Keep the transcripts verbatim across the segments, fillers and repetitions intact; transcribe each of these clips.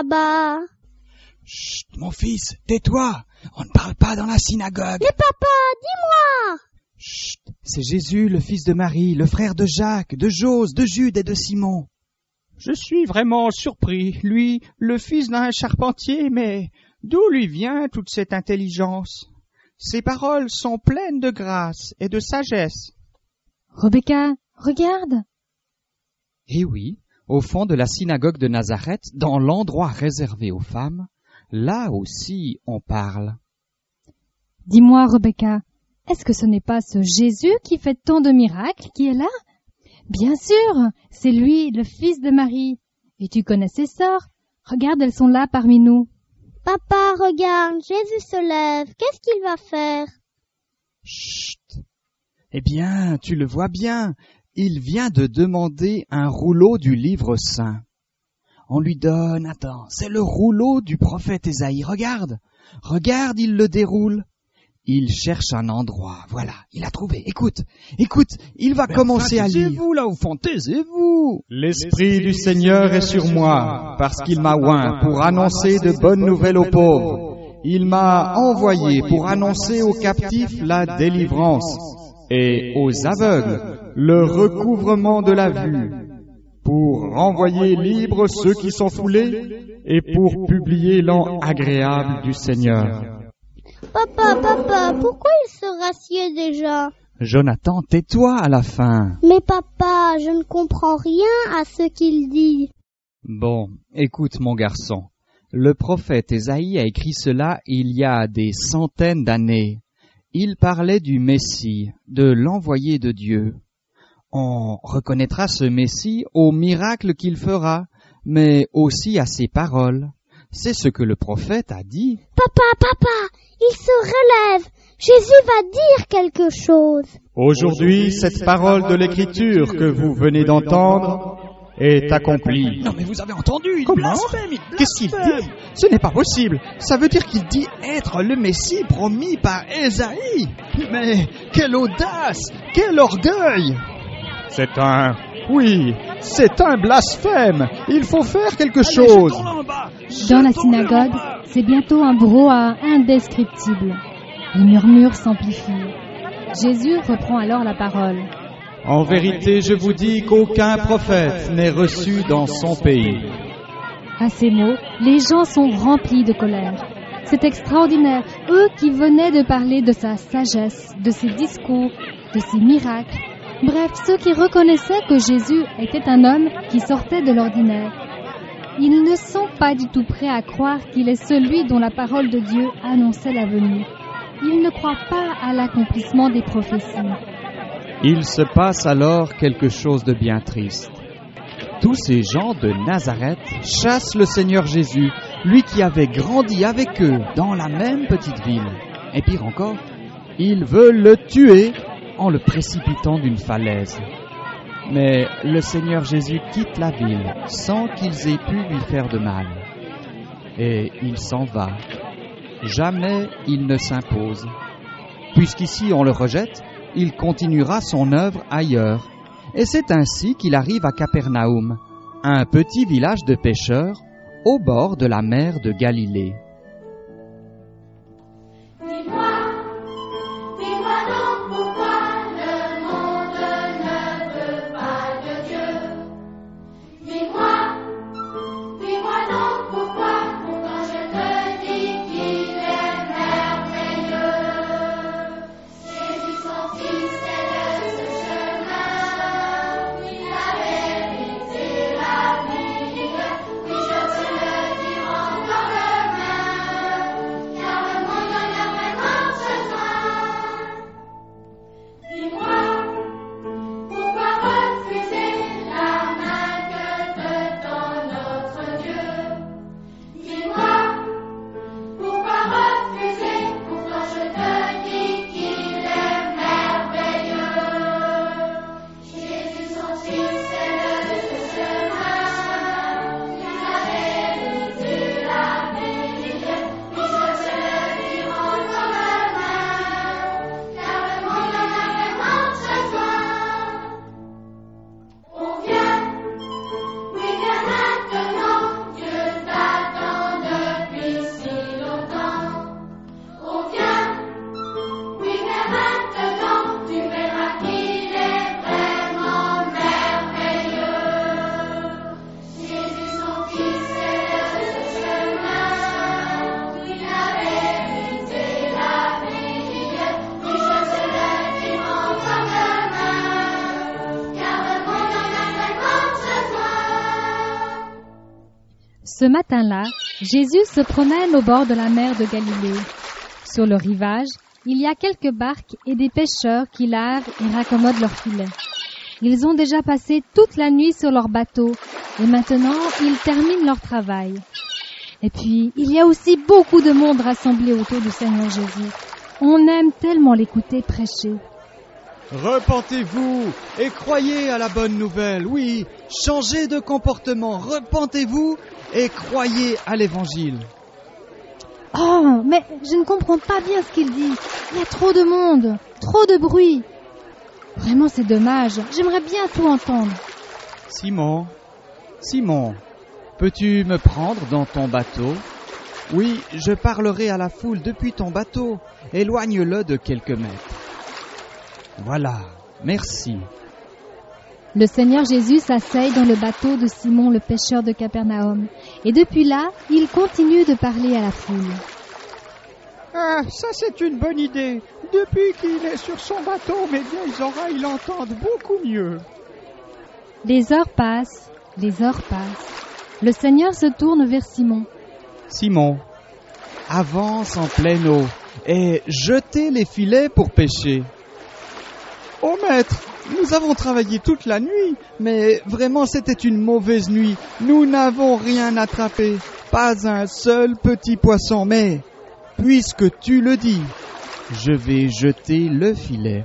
là-bas. Chut, mon fils, tais-toi. On ne parle pas dans la synagogue. Mais papa, dis-moi. Chut, c'est Jésus, le fils de Marie, le frère de Jacques, de Jose, de Jude et de Simon. Je suis vraiment surpris, lui, le fils d'un charpentier, mais d'où lui vient toute cette intelligence? Ses paroles sont pleines de grâce et de sagesse. Rebecca, regarde. Eh oui, au fond de la synagogue de Nazareth, dans l'endroit réservé aux femmes, là aussi on parle. Dis-moi, Rebecca, est-ce que ce n'est pas ce Jésus qui fait tant de miracles qui est là? Bien sûr, c'est lui, le fils de Marie. Et tu connais ses sœurs. Regarde, elles sont là parmi nous. Papa, regarde, Jésus se lève. Qu'est-ce qu'il va faire? Chut. Eh bien, tu le vois bien, il vient de demander un rouleau du livre saint. On lui donne, attends, c'est le rouleau du prophète Ésaïe. Regarde, regarde, il le déroule. Il cherche un endroit, voilà, il a trouvé. Écoute, écoute, il va Ben commencer enfin, à lire. Taisez-vous là au fond, taisez-vous. L'Esprit du Seigneur est sur moi, parce qu'il m'a oint pour annoncer de bonnes nouvelles aux pauvres. Il m'a envoyé pour annoncer aux captifs la délivrance et aux aveugles le recouvrement de la vue, pour renvoyer libres ceux qui sont foulés et pour publier l'an agréable du Seigneur. Papa, papa, pourquoi il se rassied déjà? Jonathan, tais-toi à la fin. Mais papa, je ne comprends rien à ce qu'il dit. Bon, écoute mon garçon, le prophète Ésaïe a écrit cela il y a des centaines d'années. Il parlait du Messie, de l'envoyé de Dieu. On reconnaîtra ce Messie aux miracles qu'il fera, mais aussi à ses paroles. C'est ce que le prophète a dit. Papa, papa, il se relève. Jésus va dire quelque chose. Aujourd'hui, cette parole de l'Écriture que vous venez d'entendre est accomplie. Non mais vous avez entendu, il Comment? blasphème, il Qu'est-ce qu'il blasphème. dit? Ce n'est pas possible. Ça veut dire qu'il dit Être le Messie promis par Ésaïe. Mais quelle audace, quel orgueil. C'est un... Oui, c'est un blasphème. Il faut faire quelque Allez, chose. jetons-le en bas. Dans la Jetons-le en synagogue, bas. c'est bientôt un brouhaha indescriptible. Les murmures s'amplifient. Jésus reprend alors la parole. En vérité, je vous dis qu'aucun prophète n'est reçu dans son pays. À ces mots, les gens sont remplis de colère. C'est extraordinaire, eux qui venaient de parler de sa sagesse, de ses discours, de ses miracles. Bref, ceux qui reconnaissaient que Jésus était un homme qui sortait de l'ordinaire. Ils ne sont pas du tout prêts à croire qu'il est celui dont la parole de Dieu annonçait la venue. Ils ne croient pas à l'accomplissement des prophéties. Il se passe alors quelque chose de bien triste. Tous ces gens de Nazareth chassent le Seigneur Jésus, lui qui avait grandi avec eux dans la même petite ville. Et pire encore, ils veulent le tuer en le précipitant d'une falaise. Mais le Seigneur Jésus quitte la ville sans qu'ils aient pu lui faire de mal. Et il s'en va. Jamais il ne s'impose. Puisqu'ici on le rejette, il continuera son œuvre ailleurs. Et c'est ainsi qu'il arrive à Capernaum, un petit village de pêcheurs au bord de la mer de Galilée. Ce matin-là, Jésus se promène au bord de la mer de Galilée. Sur le rivage, il y a quelques barques et des pêcheurs qui lavent et raccommodent leurs filets. Ils ont déjà passé toute la nuit sur leur bateau et maintenant ils terminent leur travail. Et puis, il y a aussi beaucoup de monde rassemblé autour du Seigneur Jésus. On aime tellement l'écouter prêcher. Repentez-vous et croyez à la bonne nouvelle. Oui, changez de comportement, repentez-vous et croyez à l'évangile. Oh, mais je ne comprends pas bien ce qu'il dit. Il y a trop de monde, trop de bruit. Vraiment, c'est dommage. J'aimerais bien tout entendre. Simon, Simon, peux-tu me prendre dans ton bateau? Oui, je parlerai à la foule depuis ton bateau. Éloigne-le de quelques mètres. Voilà, merci. Le Seigneur Jésus s'asseye dans le bateau de Simon le pêcheur de Capernaum. Et depuis là, il continue de parler à la foule. Ah, ça c'est une bonne idée. Depuis qu'il est sur son bateau, mes vieilles oreilles l'entendent beaucoup mieux. Les heures passent, les heures passent. Le Seigneur se tourne vers Simon. Simon, avance en pleine eau et jetez les filets pour pêcher. Oh maître, nous avons travaillé toute la nuit, mais vraiment c'était une mauvaise nuit. Nous n'avons rien attrapé, pas un seul petit poisson, mais puisque tu le dis, je vais jeter le filet.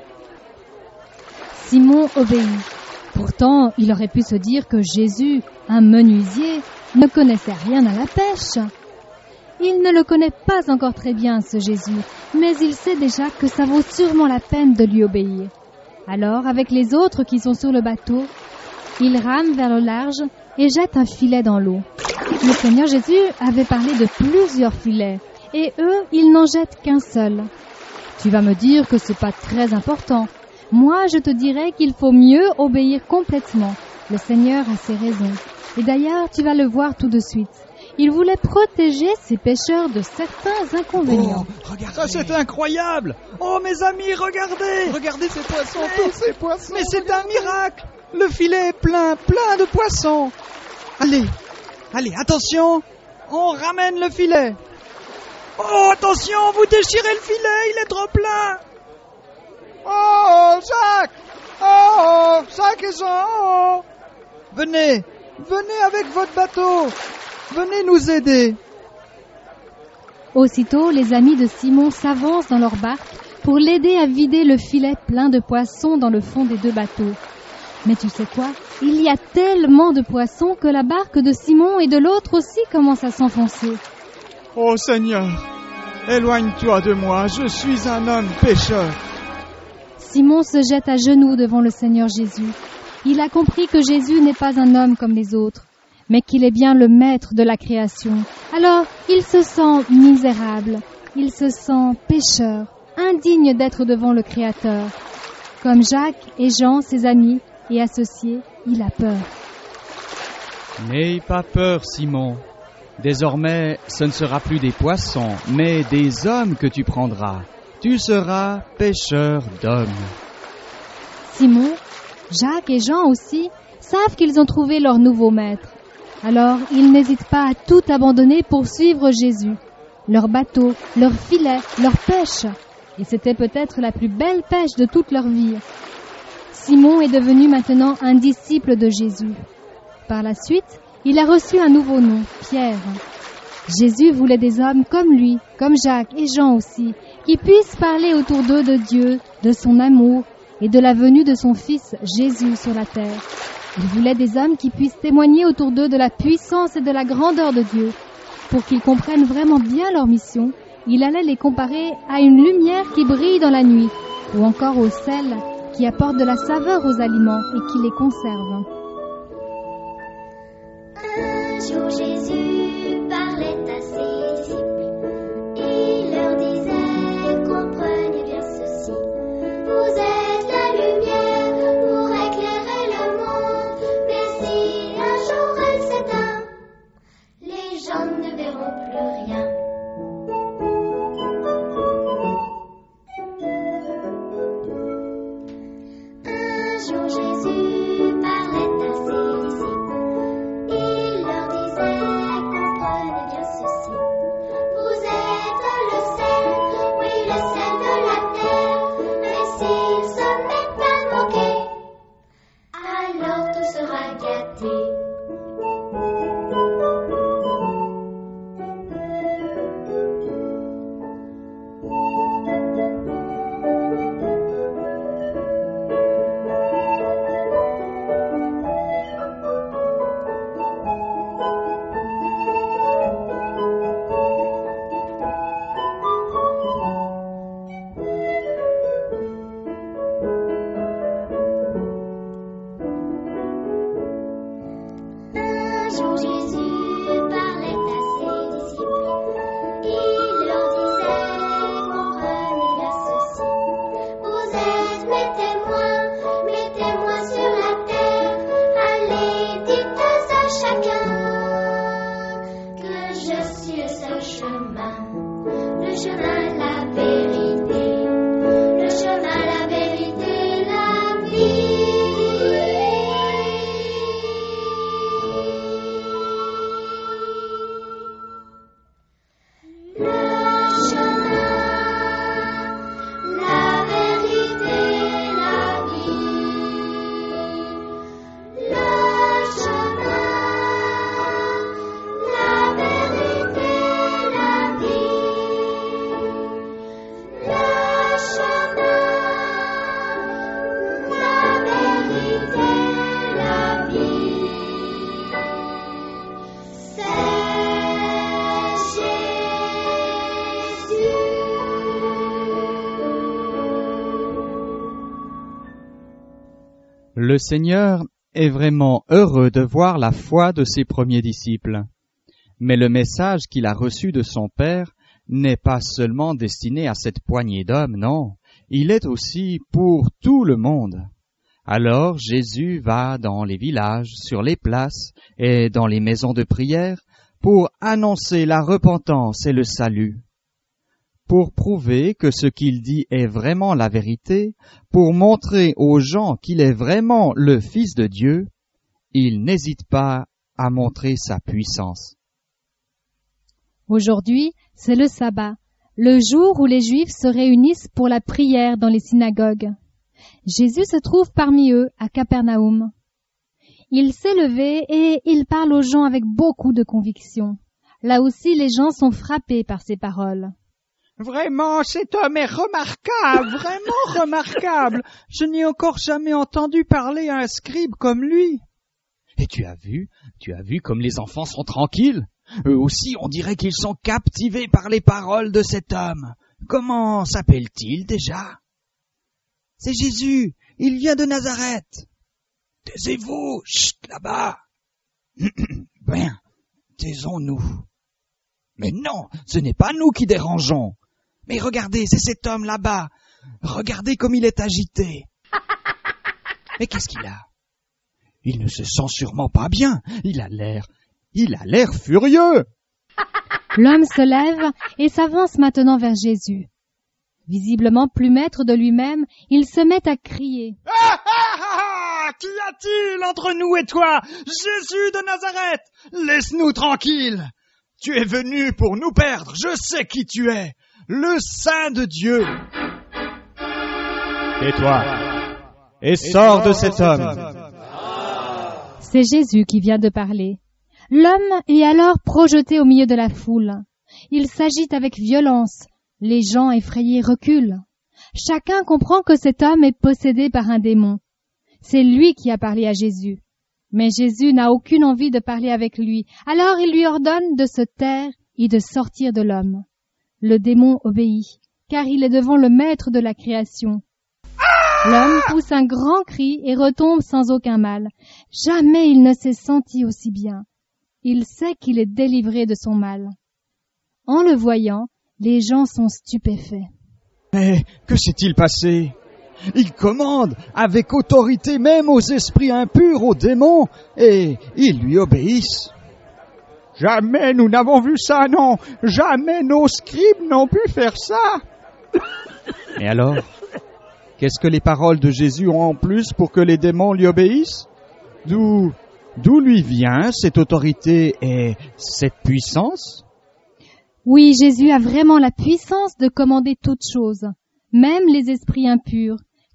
Simon obéit. Pourtant, il aurait pu se dire que Jésus, un menuisier, ne connaissait rien à la pêche. Il ne le connaît pas encore très bien, ce Jésus, mais il sait déjà que ça vaut sûrement la peine de lui obéir. Alors, avec les autres qui sont sur le bateau, il rame vers le large et jette un filet dans l'eau. Le Seigneur Jésus avait parlé de plusieurs filets, et eux, ils n'en jettent qu'un seul. Tu vas me dire que c'est pas très important. Moi, je te dirais qu'il faut mieux obéir complètement. Le Seigneur a ses raisons. Et d'ailleurs, tu vas le voir tout de suite. Il voulait protéger ses pêcheurs de certains inconvénients. Oh, regardez. Ça, c'est incroyable! Oh, mes amis, regardez! Regardez ces poissons, mais, tous ces poissons! Mais c'est un miracle! Le filet est plein, plein de poissons! Allez, allez, attention! On ramène le filet! Oh, attention, vous déchirez le filet, il est trop plein! Oh, Jacques! Oh, Jacques et Jean! Oh. Venez, venez avec votre bateau! Venez nous aider. Aussitôt, les amis de Simon s'avancent dans leur barque pour l'aider à vider le filet plein de poissons dans le fond des deux bateaux. Mais tu sais quoi? Il y a tellement de poissons que la barque de Simon et de l'autre aussi commence à s'enfoncer. Oh Seigneur, éloigne-toi de moi, je suis un homme pécheur. Simon se jette à genoux devant le Seigneur Jésus. Il a compris que Jésus n'est pas un homme comme les autres, mais qu'il est bien le maître de la création. Alors, il se sent misérable, il se sent pécheur, indigne d'être devant le Créateur. Comme Jacques et Jean, ses amis et associés, il a peur. N'aie pas peur, Simon. Désormais, ce ne sera plus des poissons, mais des hommes que tu prendras. Tu seras pêcheur d'hommes. Simon, Jacques et Jean aussi savent qu'ils ont trouvé leur nouveau maître. Alors, ils n'hésitent pas à tout abandonner pour suivre Jésus. Leur bateau, leur filet, leur pêche. Et c'était peut-être la plus belle pêche de toute leur vie. Simon est devenu maintenant un disciple de Jésus. Par la suite, il a reçu un nouveau nom, Pierre. Jésus voulait des hommes comme lui, comme Jacques et Jean aussi, qui puissent parler autour d'eux de Dieu, de son amour et de la venue de son Fils Jésus sur la terre. Il voulait des hommes qui puissent témoigner autour d'eux de la puissance et de la grandeur de Dieu. Pour qu'ils comprennent vraiment bien leur mission, il allait les comparer à une lumière qui brille dans la nuit, ou encore au sel qui apporte de la saveur aux aliments et qui les conserve. Un jour Jésus parlait à ses disciples. Il leur disait, comprenez bien ceci. Vous êtes la lumière pour éclairer le monde. Mais si un jour elle s'éteint, les gens ne verront plus rien. Un jour Jésus parlait à ses disciples. Il leur disait, m'a gâté. Le Seigneur est vraiment heureux de voir la foi de ses premiers disciples. Mais le message qu'il a reçu de son Père n'est pas seulement destiné à cette poignée d'hommes, non, il est aussi pour tout le monde. Alors Jésus va dans les villages, sur les places et dans les maisons de prière pour annoncer la repentance et le salut. Pour prouver que ce qu'il dit est vraiment la vérité, pour montrer aux gens qu'il est vraiment le Fils de Dieu, il n'hésite pas à montrer sa puissance. Aujourd'hui, c'est le sabbat, le jour où les Juifs se réunissent pour la prière dans les synagogues. Jésus se trouve parmi eux à Capernaum. Il s'est levé et il parle aux gens avec beaucoup de conviction. Là aussi, les gens sont frappés par ses paroles. Vraiment, cet homme est remarquable, vraiment remarquable. Je n'ai encore jamais entendu parler à un scribe comme lui. Et tu as vu, tu as vu comme les enfants sont tranquilles? Eux aussi, on dirait qu'ils sont captivés par les paroles de cet homme. Comment s'appelle-t-il déjà? C'est Jésus, il vient de Nazareth. Taisez-vous, chut, là-bas. Bien, taisons-nous. Mais non, ce n'est pas nous qui dérangeons. Mais regardez, c'est cet homme là-bas. Regardez comme il est agité. Mais qu'est-ce qu'il a? Il ne se sent sûrement pas bien. Il a l'air, il a l'air furieux. L'homme se lève et s'avance maintenant vers Jésus. Visiblement plus maître de lui-même, il se met à crier. Ah, ah, ah, qu'y a-t-il entre nous et toi, Jésus de Nazareth? Laisse-nous tranquilles. Tu es venu pour nous perdre. Je sais qui tu es. Le Saint de Dieu. Tais-toi et sors de cet homme. C'est Jésus qui vient de parler. L'homme est alors projeté au milieu de la foule. Il s'agite avec violence. Les gens effrayés reculent. Chacun comprend que cet homme est possédé par un démon. C'est lui qui a parlé à Jésus. Mais Jésus n'a aucune envie de parler avec lui. Alors il lui ordonne de se taire et de sortir de l'homme. Le démon obéit, car il est devant le maître de la création. L'homme pousse un grand cri et retombe sans aucun mal. Jamais il ne s'est senti aussi bien. Il sait qu'il est délivré de son mal. En le voyant, les gens sont stupéfaits. Mais que s'est-il passé? Il commande avec autorité même aux esprits impurs, aux démons, et ils lui obéissent. Jamais nous n'avons vu ça, non. Jamais nos scribes n'ont pu faire ça. Et alors, qu'est-ce que les paroles de Jésus ont en plus pour que les démons lui obéissent? D'où, d'où lui vient cette autorité et cette puissance? Oui, Jésus a vraiment la puissance de commander toutes choses, même les esprits impurs,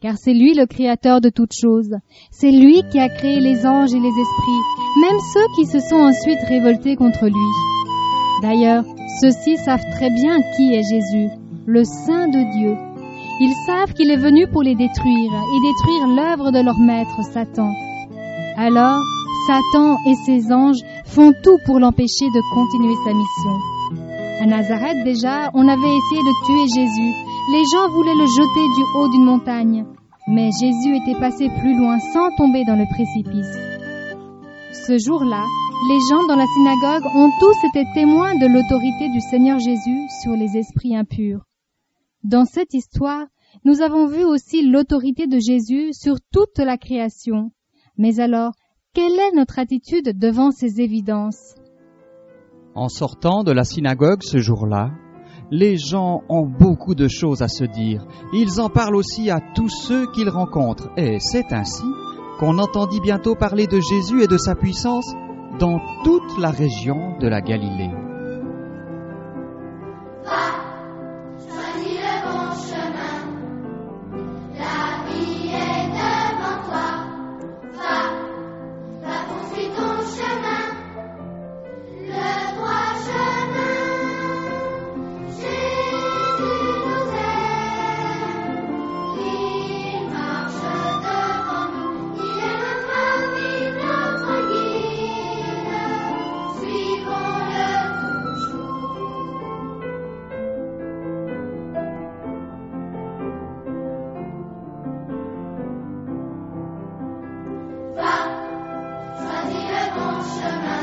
car c'est lui le créateur de toutes choses. C'est lui qui a créé les anges et les esprits, même ceux qui se sont ensuite révoltés contre lui. D'ailleurs, ceux-ci savent très bien qui est Jésus, le Saint de Dieu. Ils savent qu'il est venu pour les détruire et détruire l'œuvre de leur maître Satan. Alors, Satan et ses anges font tout pour l'empêcher de continuer sa mission. À Nazareth déjà, on avait essayé de tuer Jésus. Les gens voulaient le jeter du haut d'une montagne. Mais Jésus était passé plus loin sans tomber dans le précipice. Ce jour-là, les gens dans la synagogue ont tous été témoins de l'autorité du Seigneur Jésus sur les esprits impurs. Dans cette histoire, nous avons vu aussi l'autorité de Jésus sur toute la création. Mais alors, quelle est notre attitude devant ces évidences ? En sortant de la synagogue ce jour-là, les gens ont beaucoup de choses à se dire. Ils en parlent aussi à tous ceux qu'ils rencontrent. Et c'est ainsi qu'on entendit bientôt parler de Jésus et de sa puissance dans toute la région de la Galilée. Choisis le bon chemin.